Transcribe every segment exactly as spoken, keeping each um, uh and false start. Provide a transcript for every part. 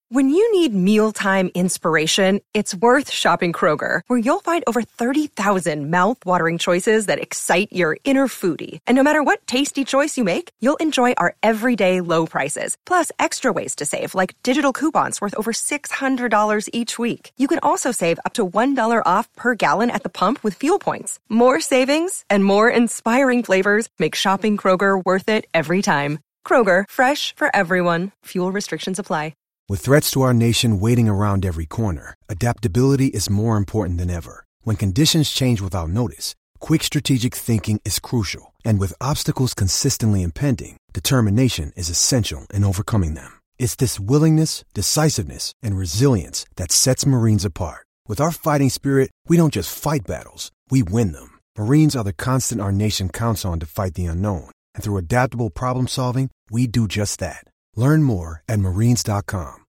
When you need mealtime inspiration, it's worth shopping Kroger, where you'll find over thirty thousand mouth-watering choices that excite your inner foodie. And no matter what tasty choice you make, you'll enjoy our everyday low prices, plus extra ways to save, like digital coupons worth over six hundred dollars each week. You can also save up to one dollar off per gallon at the pump with fuel points. More savings and more inspiring flavors make shopping Kroger worth it every time. Kroger, fresh for everyone. Fuel restrictions apply. With threats to our nation waiting around every corner, adaptability is more important than ever. When conditions change without notice, quick strategic thinking is crucial. And with obstacles consistently impending, determination is essential in overcoming them. It's this willingness, decisiveness, and resilience that sets Marines apart. With our fighting spirit, we don't just fight battles, we win them. Marines are the constant our nation counts on to fight the unknown. And through adaptable problem solving, we do just that. Learn more at marines dot com.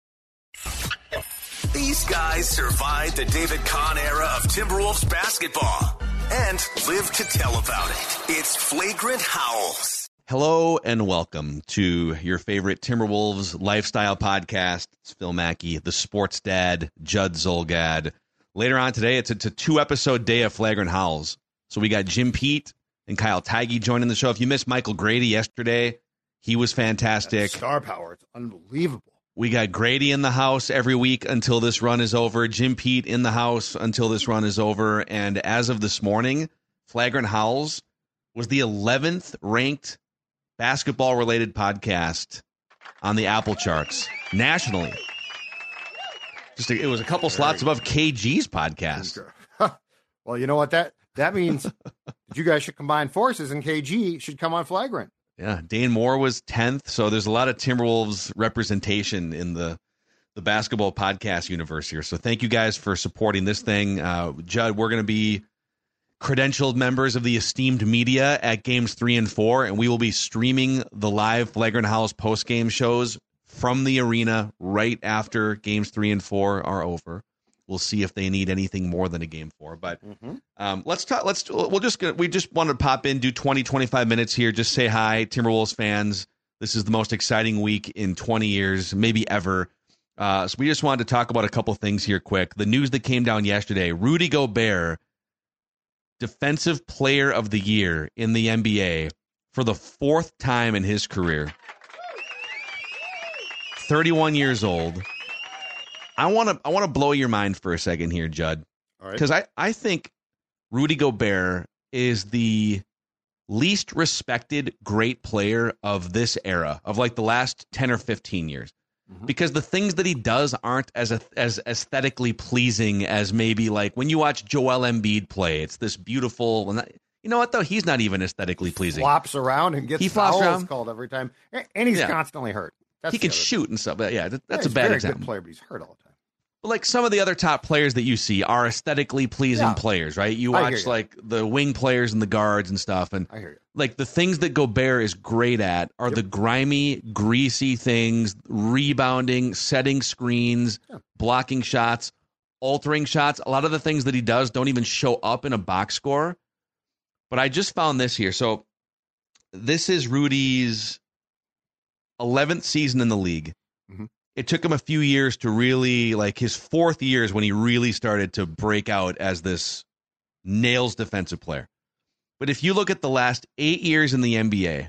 These guys survived the David Kahn era of Timberwolves basketball and live to tell about it. It's Flagrant Howls. Hello and welcome to your favorite Timberwolves lifestyle podcast. It's Phil Mackey, the sports dad, Judd Zolgad. Later on today, it's a, it's a two-episode day of Flagrant Howls. So we got Jim Pete and Kyle Taggy joining the show. If you missed Michael Grady yesterday, he was fantastic. That star power, it's unbelievable. We got Grady in the house every week until this run is over. Jim Pete in the house until this run is over. And as of this morning, Flagrant Howls was the eleventh ranked basketball-related podcast on the Apple charts nationally. Just a, it was a couple Very slots above K G's podcast. Well, you know what that that means? That you guys should combine forces, and K G should come on Flagrant. Yeah, Dane Moore was tenth, so there's a lot of Timberwolves representation in the the basketball podcast universe here. So thank you guys for supporting this thing. Uh, Judd, we're going to be credentialed members of the esteemed media at games three and four, and we will be streaming the live Flagrant Howls post-game shows from the arena right after games three and four are over. We'll see if they need anything more than a game four. But mm-hmm. um, let's talk. Let's we'll just we just want to pop in, do twenty, twenty-five minutes here. Just say hi, Timberwolves fans. This is the most exciting week in twenty years, maybe ever. Uh, so we just wanted to talk about a couple things here quick. The news that came down yesterday: Rudy Gobert, Defensive Player of the Year in the N B A for the fourth time in his career. thirty-one years old. I want to I want to blow your mind for a second here, Judd, because I, I think Rudy Gobert is the least respected great player of this era, of like the last ten or fifteen years, mm-hmm. because the things that he does aren't as as aesthetically pleasing as maybe like when you watch Joel Embiid play. It's this beautiful, you know what though? He's not even aesthetically pleasing. Flops around and gets he flops fouls around. called every time, and he's yeah. constantly hurt. That's he can shoot and stuff, but yeah, that's yeah, a bad a example. Good player, but he's hurt all the time. But like some of the other top players that you see are aesthetically pleasing yeah. players, right? You watch you. like the wing players and the guards and stuff, and I hear you. Like the things that Gobert is great at are yep. the grimy, greasy things: rebounding, setting screens, yeah. blocking shots, altering shots. A lot of the things that he does don't even show up in a box score. But I just found this here. So this is Rudy's eleventh season in the league. Mm-hmm. It took him a few years to really, like his fourth year is when he really started to break out as this nails defensive player. But if you look at the last eight years in the N B A,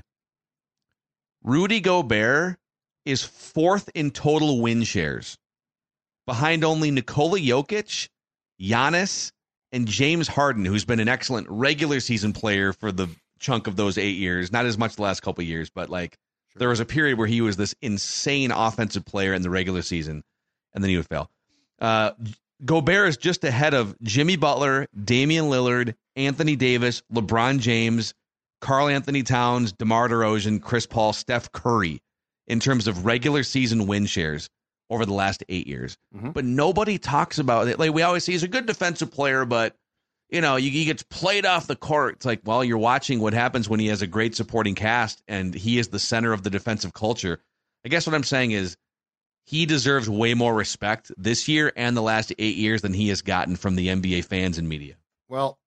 Rudy Gobert is fourth in total win shares, behind only Nikola Jokic, Giannis, and James Harden, who's been an excellent regular season player for the chunk of those eight years. Not as much the last couple of years, but like sure. there was a period where he was this insane offensive player in the regular season, and then he would fail. Uh, Gobert is just ahead of Jimmy Butler, Damian Lillard, Anthony Davis, LeBron James, Karl Anthony Towns, DeMar DeRozan, Chris Paul, Steph Curry in terms of regular season win shares over the last eight years. Mm-hmm. But nobody talks about it. Like we always say, he's a good defensive player, but you know, he gets played off the court. It's like, well, you're watching what happens when he has a great supporting cast and he is the center of the defensive culture. I guess what I'm saying is he deserves way more respect this year and the last eight years than he has gotten from the N B A fans and media. Well,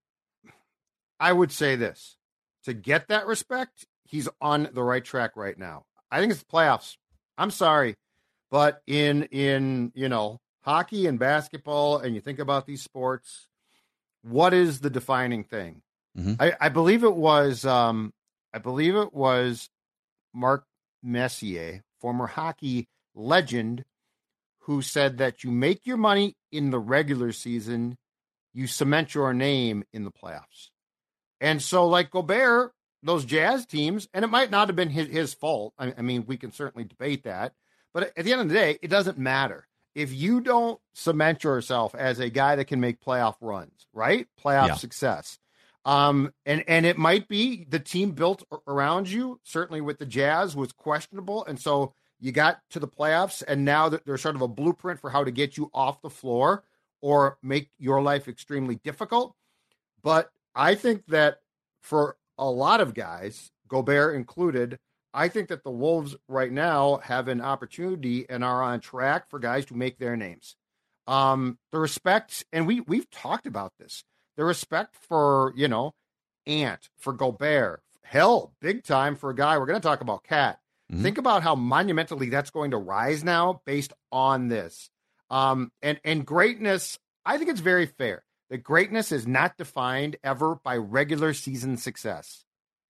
I would say this. To get that respect, he's on the right track right now. I think it's the playoffs. I'm sorry. But in, in, you know, hockey and basketball, and you think about these sports, what is the defining thing? Mm-hmm. I, I believe it was, um, I believe it was Mark Messier, former hockey legend, who said that you make your money in the regular season, you cement your name in the playoffs. And so, like Gobert, those Jazz teams, and it might not have been his, his fault. I, I mean, we can certainly debate that. But at the end of the day, it doesn't matter. If you don't cement yourself as a guy that can make playoff runs, right? Playoff yeah. success. Um, and, and it might be the team built around you, certainly with the Jazz, was questionable. And so you got to the playoffs, and now that there's sort of a blueprint for how to get you off the floor or make your life extremely difficult. But I think that for a lot of guys, Gobert included, I think that the Wolves right now have an opportunity and are on track for guys to make their names. Um, the respect, and we, we've talked about this, the respect for, you know, Ant, for Gobert, hell, big time for a guy. We're going to talk about Cat. Mm-hmm. Think about how monumentally that's going to rise now based on this. Um, and, and greatness, I think it's very fair that greatness is not defined ever by regular season success.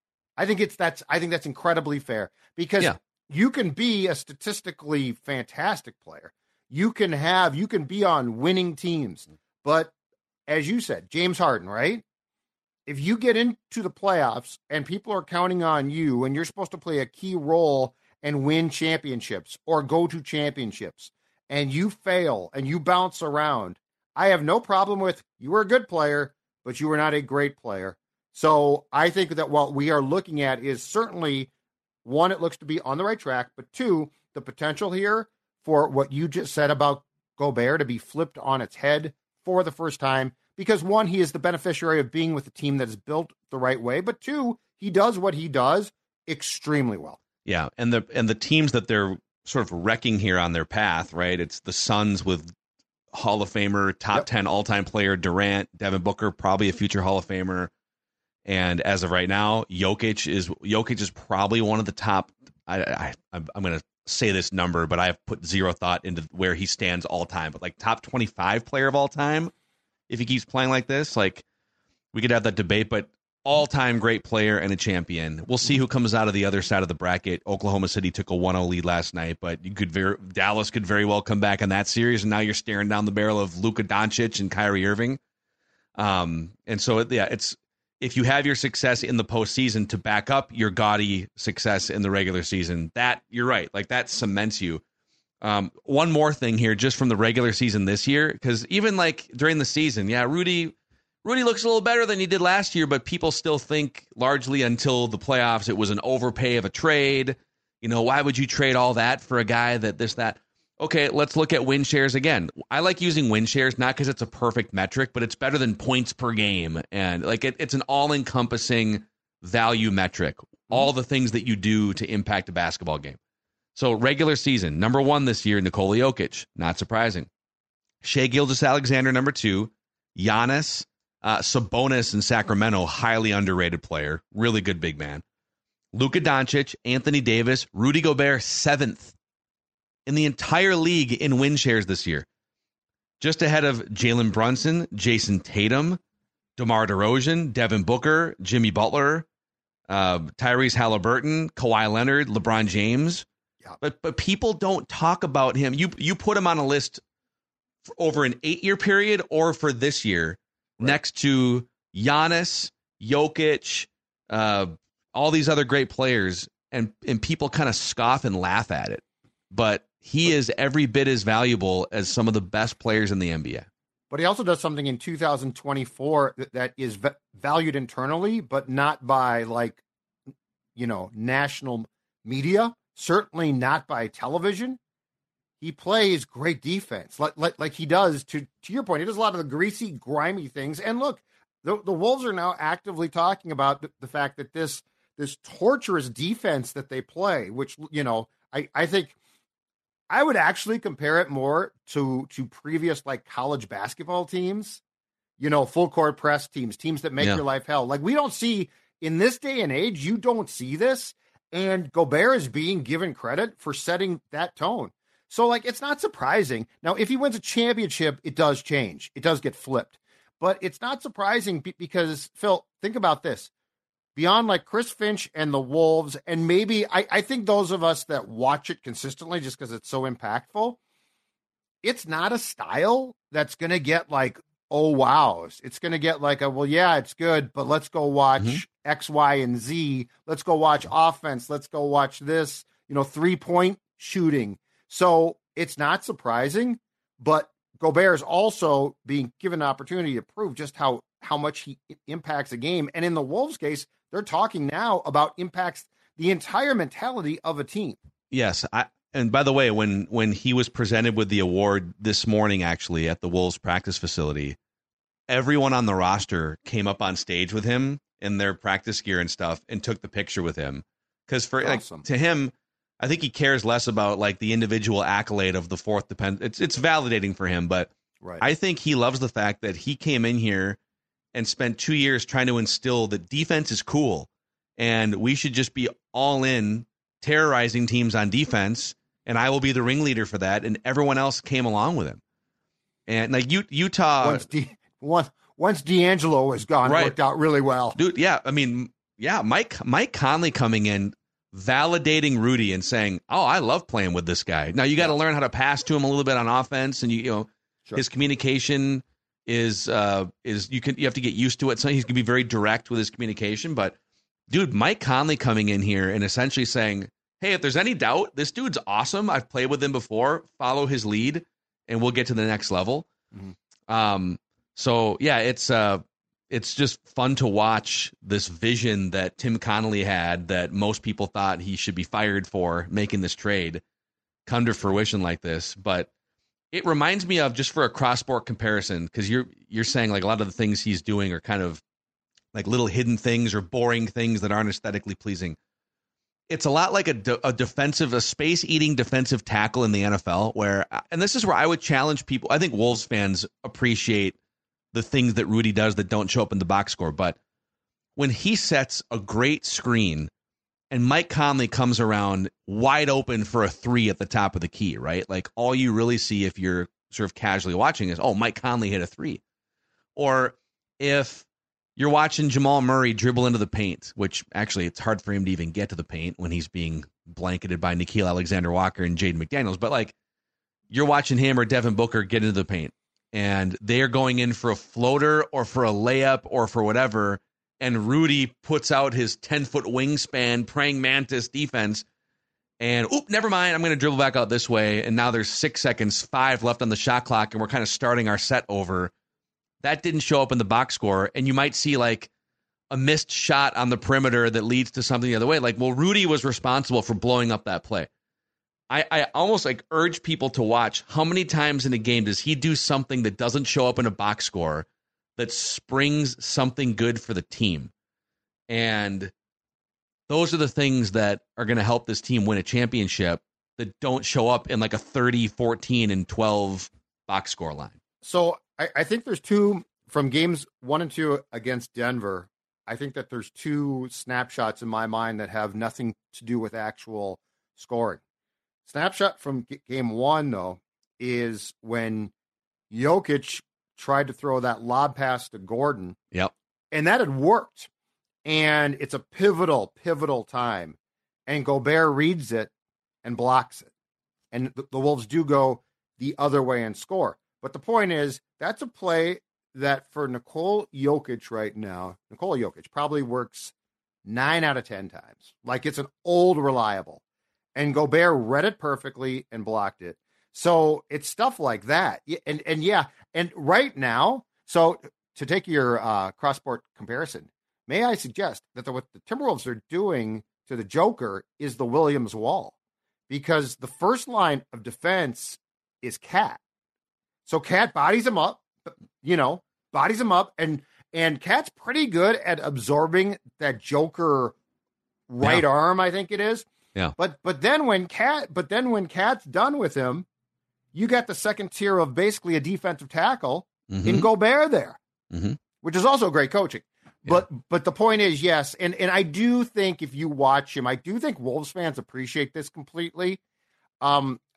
I think it's that's I think that's incredibly fair because yeah. you can be a statistically fantastic player. You can have you can be on winning teams, but as you said, James Harden, right? If you get into the playoffs and people are counting on you and you're supposed to play a key role and win championships or go to championships and you fail and you bounce around, I have no problem with you were a good player, but you were not a great player. So I think that what we are looking at is certainly, one, it looks to be on the right track, but two, the potential here for what you just said about Gobert to be flipped on its head for the first time, because one, he is the beneficiary of being with a team that is built the right way, but two, he does what he does extremely well. Yeah, and the and the teams that they're sort of wrecking here on their path, right? It's the Suns with Hall of Famer, top yep. ten all-time player Durant, Devin Booker, probably a future Hall of Famer. And as of right now, Jokic is Jokic is probably one of the top. I, I I'm going to say this number, but I have put zero thought into where he stands all time. But like top twenty-five player of all time, if he keeps playing like this, like we could have that debate. But all time great player and a champion. We'll see who comes out of the other side of the bracket. Oklahoma City took a one oh lead last night, but you could very Dallas could very well come back in that series, and now you're staring down the barrel of Luka Doncic and Kyrie Irving. Um, and so yeah, it's. If you have your success in the postseason to back up your gaudy success in the regular season, that you're right. Like that cements you. Um, one more thing here, just from the regular season this year, because even like during the season, yeah, Rudy, Rudy looks a little better than he did last year, but people still think largely until the playoffs, it was an overpay of a trade. You know, why would you trade all that for a guy that this, that? Okay, let's look at win shares again. I like using win shares, not because it's a perfect metric, but it's better than points per game. And like it, it's an all-encompassing value metric, all the things that you do to impact a basketball game. So regular season, number one this year, Nikola Jokic, not surprising. Shai Gilgeous-Alexander, number two. Giannis, uh, Sabonis in Sacramento, highly underrated player, really good big man. Luka Doncic, Anthony Davis, Rudy Gobert, seventh. In the entire league in win shares this year. Just ahead of Jalen Brunson, Jason Tatum, DeMar DeRozan, Devin Booker, Jimmy Butler, uh, Tyrese Halliburton, Kawhi Leonard, LeBron James. Yeah. But but people don't talk about him. You you put him on a list for over an eight-year period or for this year right. next to Giannis, Jokic, uh, all these other great players, and, and people kind of scoff and laugh at it. But he is every bit as valuable as some of the best players in the N B A. But he also does something in two thousand twenty-four that, that is v- valued internally, but not by like, you know, national media, certainly not by television. He plays great defense like, like, like he does to, to your point. He does a lot of the greasy, grimy things. And look, the, the Wolves are now actively talking about the, the fact that this, this torturous defense that they play, which, you know, I, I think, I would actually compare it more to to previous like college basketball teams, you know, full court press teams, teams that make yeah. your life hell. Like we don't see in this day and age, you don't see this. And Gobert is being given credit for setting that tone. So, like, it's not surprising. Now, if he wins a championship, it does change. It does get flipped. But it's not surprising because, Phil, think about this. Beyond, like, Chris Finch and the Wolves, and maybe I, I think those of us that watch it consistently just because it's so impactful, it's not a style that's going to get, like, oh, wow. It's going to get like a, well, yeah, it's good, but let's go watch mm-hmm. X, Y, and Z. Let's go watch offense. Let's go watch this, you know, three-point shooting. So it's not surprising, but Gobert is also being given an opportunity to prove just how, how much he impacts a game. And in the Wolves case, they're talking now about impacts the entire mentality of a team. Yes. I, and by the way, when, when he was presented with the award this morning, actually at the Wolves practice facility, everyone on the roster came up on stage with him in their practice gear and stuff and took the picture with him. Cause for awesome. like, to him, I think he cares less about like the individual accolade of the fourth depend. It's it's validating for him, but right. I think he loves the fact that he came in here and spent two years trying to instill that defense is cool and we should just be all in terrorizing teams on defense. And I will be the ringleader for that. And everyone else came along with him. And like U- Utah, once, D- once, once D'Angelo was gone, right. Worked out really well, dude. Yeah. I mean, yeah, Mike, Mike Conley coming in, validating Rudy and saying, oh, I love playing with this guy. Now you got to learn how to pass to him a little bit on offense. And you, you know, sure. his communication is, uh, is you can, you have to get used to it. So he's gonna be very direct with his communication, but dude, Mike Conley coming in here and essentially saying, hey, if there's any doubt, this dude's awesome. I've played with him before, follow his lead and we'll get to the next level. Mm-hmm. Um, so yeah, it's, uh, it's just fun to watch this vision that Tim Connolly had that most people thought he should be fired for making this trade come to fruition like this. But it reminds me of, just for a cross-sport comparison, because you're you're saying like a lot of the things he's doing are kind of like little hidden things or boring things that aren't aesthetically pleasing. It's a lot like a, de- a defensive, a space-eating defensive tackle in the N F L where, and this is where I would challenge people. I think Wolves fans appreciate the things that Rudy does that don't show up in the box score. But when he sets a great screen and Mike Conley comes around wide open for a three at the top of the key, right? Like all you really see if you're sort of casually watching is, oh, Mike Conley hit a three. Or if you're watching Jamal Murray dribble into the paint, which actually it's hard for him to even get to the paint when he's being blanketed by Nickeil Alexander-Walker and Jaden McDaniels. But like you're watching him or Devin Booker get into the paint, and they're going in for a floater or for a layup or for whatever, and Rudy puts out his ten-foot wingspan, praying mantis defense, and, oop, never mind, I'm going to dribble back out this way, and now there's six seconds, five left on the shot clock, and we're kind of starting our set over. That didn't show up in the box score, and you might see, like, a missed shot on the perimeter that leads to something the other way. Like, well, Rudy was responsible for blowing up that play. I, I almost like urge people to watch how many times in a game does he do something that doesn't show up in a box score that springs something good for the team. And those are the things that are going to help this team win a championship that don't show up in like a thirty, fourteen, and twelve box score line. So I, I think there's two from games one and two against Denver. I think that there's two snapshots in my mind that have nothing to do with actual scoring. Snapshot from g- game one, though, is when Jokic tried to throw that lob pass to Gordon. Yep. And that had worked. And it's a pivotal, pivotal time. And Gobert reads it and blocks it. And the, the Wolves do go the other way and score. But the point is, that's a play that for Nikola Jokic right now, Nikola Jokic probably works nine out of ten times. Like it's an old reliable. And Gobert read it perfectly and blocked it. So it's stuff like that. And and yeah, and right now, so to take your uh, cross-sport comparison, may I suggest that the, what the Timberwolves are doing to the Joker is the Williams wall. Because the first line of defense is Cat. So Cat bodies him up, you know, bodies him up, and and Cat's pretty good at absorbing that Joker right yeah. arm, I think it is. Yeah. But but then when Cat but then when Cat's done with him, you got the second tier of basically a defensive tackle mm-hmm. in Gobert there, mm-hmm. which is also great coaching. Yeah. But but the point is, yes, and, and I do think if you watch him, I do think Wolves fans appreciate this completely. Um,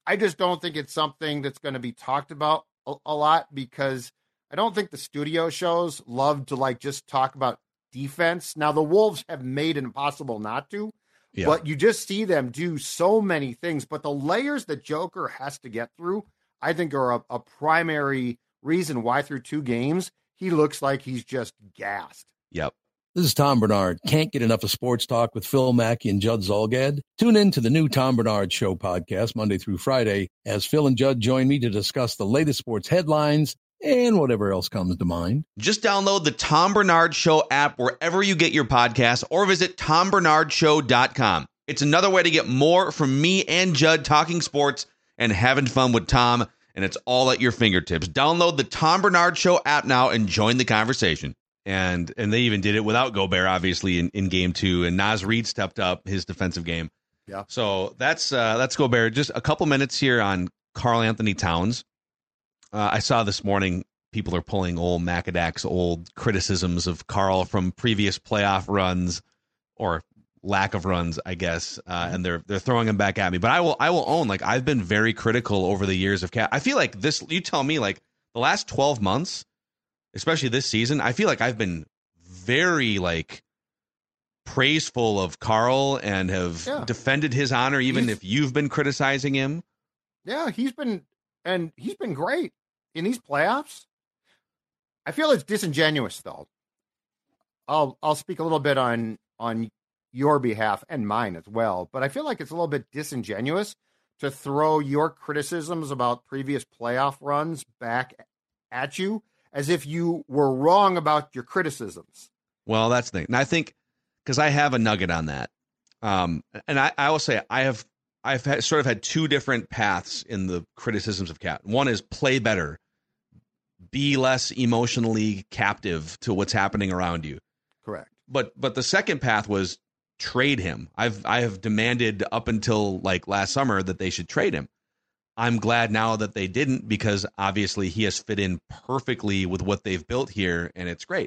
I just don't think it's something that's going to be talked about a, a lot because I don't think the studio shows love to like just talk about defense. Now the Wolves have made it impossible not to, yeah. but you just see them do so many things. But the layers that Joker has to get through, I think are a, a primary reason why through two games, he looks like he's just gassed. Yep. This is Tom Bernard. Can't get enough of sports talk with Phil Mackey and Judd Zolgad? Tune in to the new Tom Bernard Show podcast Monday through Friday as Phil and Judd join me to discuss the latest sports headlines and whatever else comes to mind. Just download the Tom Bernard Show app wherever you get your podcasts or visit tom bernard show dot com. It's another way to get more from me and Judd talking sports and having fun with Tom, and it's all at your fingertips. Download the Tom Bernard Show app now and join the conversation. And and they even did it without Gobert, obviously, in, in game two. And Naz Reid stepped up his defensive game. Yeah. So that's uh, that's Gobert. Just a couple minutes here on Karl Anthony Towns. Uh, I saw this morning people are pulling old Macadac's old criticisms of Karl from previous playoff runs or lack of runs, I guess, uh, and they're they're throwing him back at me. But I will I will own, like, I've been very critical over the years of Cat. I feel like this. You tell me, like the last twelve months. Especially this season, I feel like I've been very like praiseful of Karl and have yeah. defended his honor, even he's, if you've been criticizing him. Yeah, he's been and he's been great in these playoffs. I feel it's disingenuous, though. I'll I'll speak a little bit on on your behalf and mine as well, but I feel like it's a little bit disingenuous to throw your criticisms about previous playoff runs back at you, as if you were wrong about your criticisms. Well, that's the thing. And I think, because I have a nugget on that, um, and I, I will say I have I've had, sort of had two different paths in the criticisms of Cat. One is play better, be less emotionally captive to what's happening around you. Correct. But but the second path was trade him. I've I have demanded up until like last summer that they should trade him. I'm glad now that they didn't, because obviously he has fit in perfectly with what they've built here, and it's great.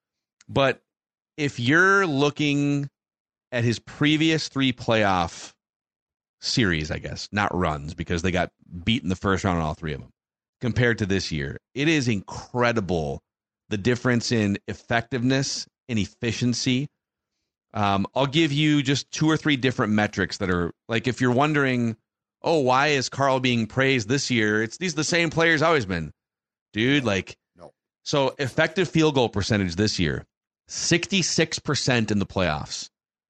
But if you're looking at his previous three playoff series, I guess, not runs, because they got beat in the first round on all three of them, compared to this year, it is incredible the difference in effectiveness and efficiency. Um, I'll give you just two or three different metrics that are, like, if you're wondering, oh, why is Karl being praised this year? It's these the same players always been. Dude, like, no. So effective field goal percentage this year, sixty-six percent in the playoffs.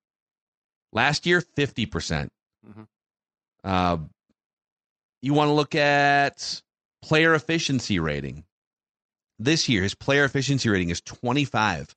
Last year, fifty percent. Mm-hmm. Uh, you want to look at player efficiency rating. This year, his player efficiency rating is twenty-five.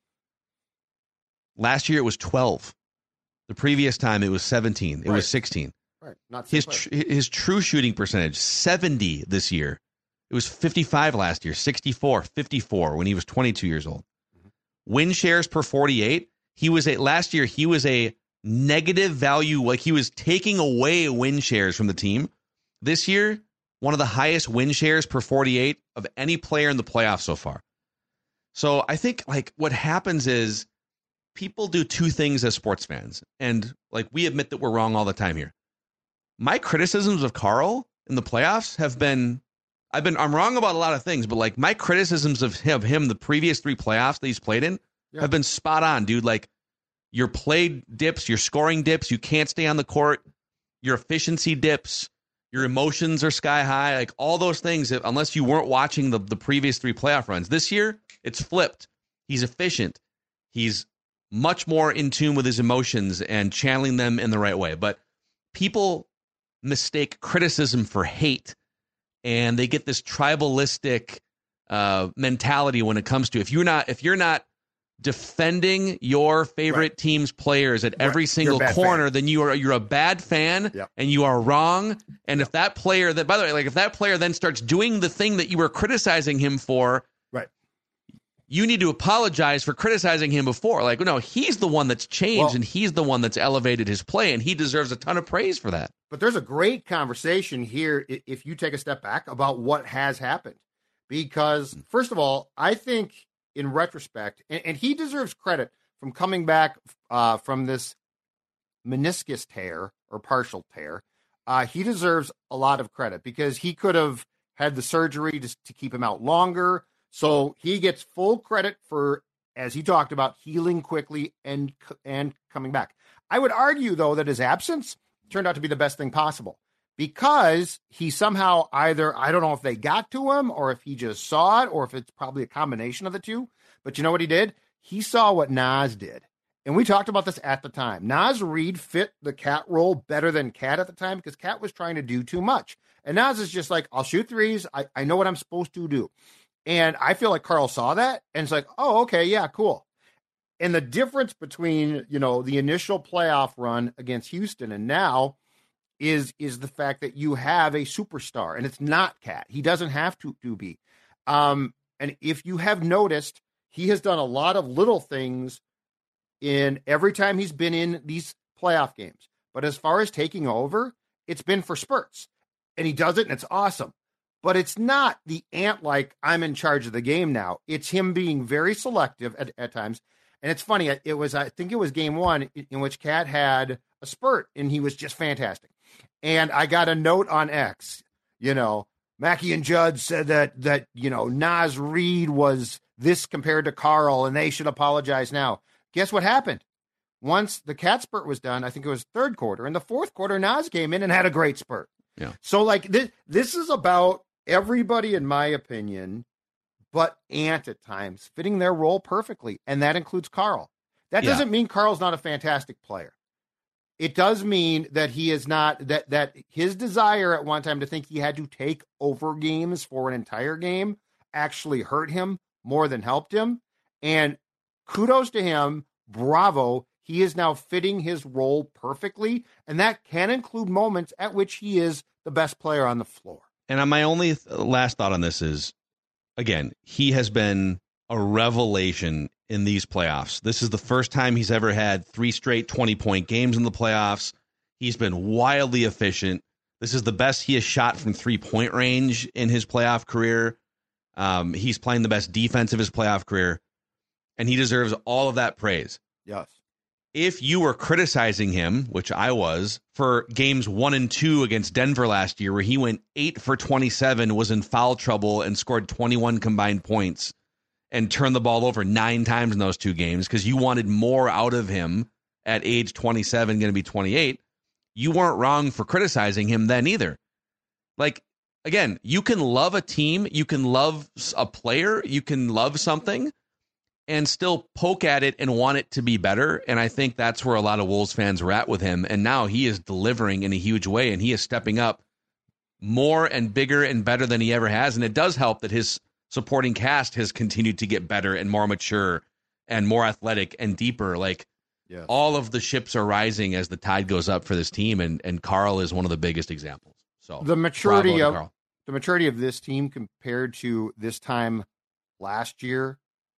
Last year, it was twelve. The previous time, it was seventeen. It right. was sixteen. Right. Not his tr- his true shooting percentage, seventy this year. It was fifty-five last year, sixty-four, fifty-four when he was twenty-two years old. Mm-hmm. Win shares per forty-eight, he was a last year he was a negative value, like he was taking away win shares from the team. This year, one of the highest win shares per forty-eight of any player in the playoffs so far. So I think, like, what happens is people do two things as sports fans, and like we admit that we're wrong all the time here. My criticisms of Karl in the playoffs have been, I've been, I'm wrong about a lot of things, but like my criticisms of him, of him the previous three playoffs that he's played in yeah. have been spot on, dude. Like, your play dips, your scoring dips, you can't stay on the court, your efficiency dips, your emotions are sky high, like all those things, unless you weren't watching the, the previous three playoff runs. This year, it's flipped. He's efficient. He's much more in tune with his emotions and channeling them in the right way. But people mistake criticism for hate, and they get this tribalistic uh, mentality when it comes to if you're not if you're not defending your favorite right. team's players at every right. single corner, fan. then you are you're a bad fan yep. and you are wrong. And yep. if that player that by the way, like if that player then starts doing the thing that you were criticizing him for, right. you need to apologize for criticizing him before. Like, no, he's the one that's changed well, and he's the one that's elevated his play, and he deserves a ton of praise for that. But there's a great conversation here if you take a step back about what has happened. Because, first of all, I think in retrospect, and, and he deserves credit from coming back uh, from this meniscus tear or partial tear uh, he deserves a lot of credit because he could have had the surgery to, to keep him out longer. So he gets full credit for, as he talked about, healing quickly and and coming back. I would argue, though, that his absence turned out to be the best thing possible because he somehow either, I don't know if they got to him or if he just saw it or if it's probably a combination of the two. But you know what he did? He saw what Naz did. And we talked about this at the time. Naz Reid fit the Cat role better than Cat at the time because Cat was trying to do too much. And Naz is just like, I'll shoot threes. I, I know what I'm supposed to do. And I feel like Karl saw that and it's like, oh, okay, yeah, cool. And the difference between, you know, the initial playoff run against Houston and now is is the fact that you have a superstar and it's not Cat. He doesn't have to, to be. Um, and if you have noticed, he has done a lot of little things in every time he's been in these playoff games. But as far as taking over, it's been for spurts. And he does it and it's awesome. But it's not the ant like I'm in charge of the game now. It's him being very selective at, at times. And it's funny. It was, I think it was game one in which Cat had a spurt and he was just fantastic. And I got a note on X, you know, Mackey and Judd said that, that, you know, Naz Reid was this compared to Karl and they should apologize now. Guess what happened? Once the Cat spurt was done, I think it was third quarter. In the fourth quarter, Naz came in and had a great spurt. Yeah. So like this, this is about everybody, in my opinion, but Ant at times fitting their role perfectly. And that includes Karl. That yeah. doesn't mean Karl's not a fantastic player. It does mean that he is not, that, that his desire at one time to think he had to take over games for an entire game actually hurt him more than helped him. And kudos to him. Bravo. He is now fitting his role perfectly. And that can include moments at which he is the best player on the floor. And my only th- last thought on this is, again, he has been a revelation in these playoffs. This is the first time he's ever had three straight twenty-point games in the playoffs. He's been wildly efficient. This is the best he has shot from three-point range in his playoff career. Um, he's playing the best defense of his playoff career, and he deserves all of that praise. Yes. If you were criticizing him, which I was, for games one and two against Denver last year, where he went eight for twenty-seven, was in foul trouble, and scored twenty-one combined points, and turned the ball over nine times in those two games because you wanted more out of him at age twenty-seven, going to be twenty-eight, you weren't wrong for criticizing him then either. Like, again, you can love a team, you can love a player, you can love something, and still poke at it and want it to be better. And I think that's where a lot of Wolves fans were at with him. And now he is delivering in a huge way, and he is stepping up more and bigger and better than he ever has. And it does help that his supporting cast has continued to get better and more mature and more athletic and deeper. Like, yes. all of the ships are rising as the tide goes up for this team. And, and Karl is one of the biggest examples. So the maturity of Karl. the maturity of this team compared to this time last year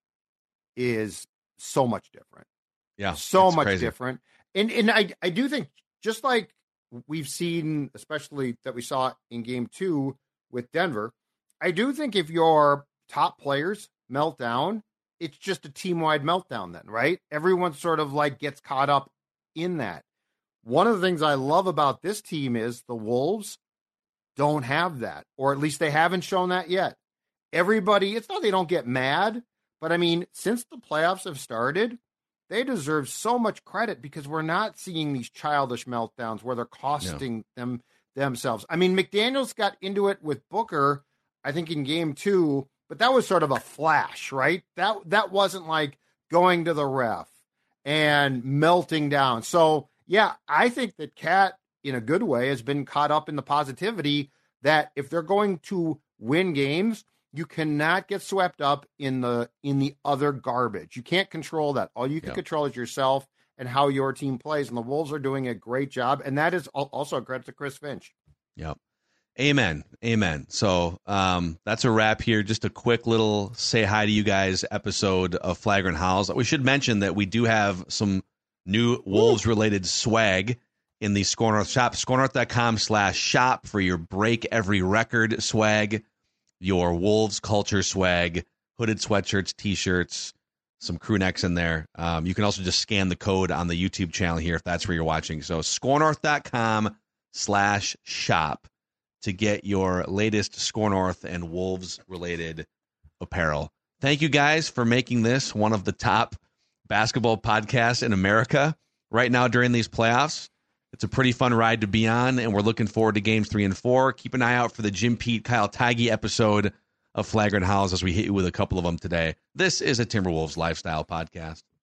is so much different. Yeah. So much crazy. different. And and I, I do think, just like we've seen, especially that we saw in game two with Denver, I do think if your top players melt down, it's just a team-wide meltdown then, right? Everyone sort of like gets caught up in that. One of the things I love about this team is the Wolves don't have that, or at least they haven't shown that yet. Everybody, it's not they don't get mad, but I mean, since the playoffs have started, they deserve so much credit because we're not seeing these childish meltdowns where they're costing yeah. them themselves. I mean, McDaniels got into it with Booker, I think in game two, but that was sort of a flash, right? That that wasn't like going to the ref and melting down. So yeah, I think that Cat, in a good way, has been caught up in the positivity that if they're going to win games, you cannot get swept up in the in the other garbage. You can't control that. All you can yeah. control is yourself and how your team plays. And the Wolves are doing a great job. And that is also a credit to Chris Finch. Yep. Amen. Amen. So um, that's a wrap here. Just a quick little say hi to you guys episode of Flagrant Howls. We should mention that we do have some new Wolves-related swag in the Score North shop. scorenorth.com slash shop for your break every record swag, your Wolves culture swag, hooded sweatshirts, T-shirts, some crew necks in there. Um, you can also just scan the code on the YouTube channel here if that's where you're watching. So scorenorth.com slash shop to get your latest Score North and Wolves-related apparel. Thank you guys for making this one of the top basketball podcasts in America right now during these playoffs. It's a pretty fun ride to be on, and we're looking forward to games three and four. Keep an eye out for the Jim Pete, Kyle Tighe episode of Flagrant Howls as we hit you with a couple of them today. This is a Timberwolves Lifestyle podcast.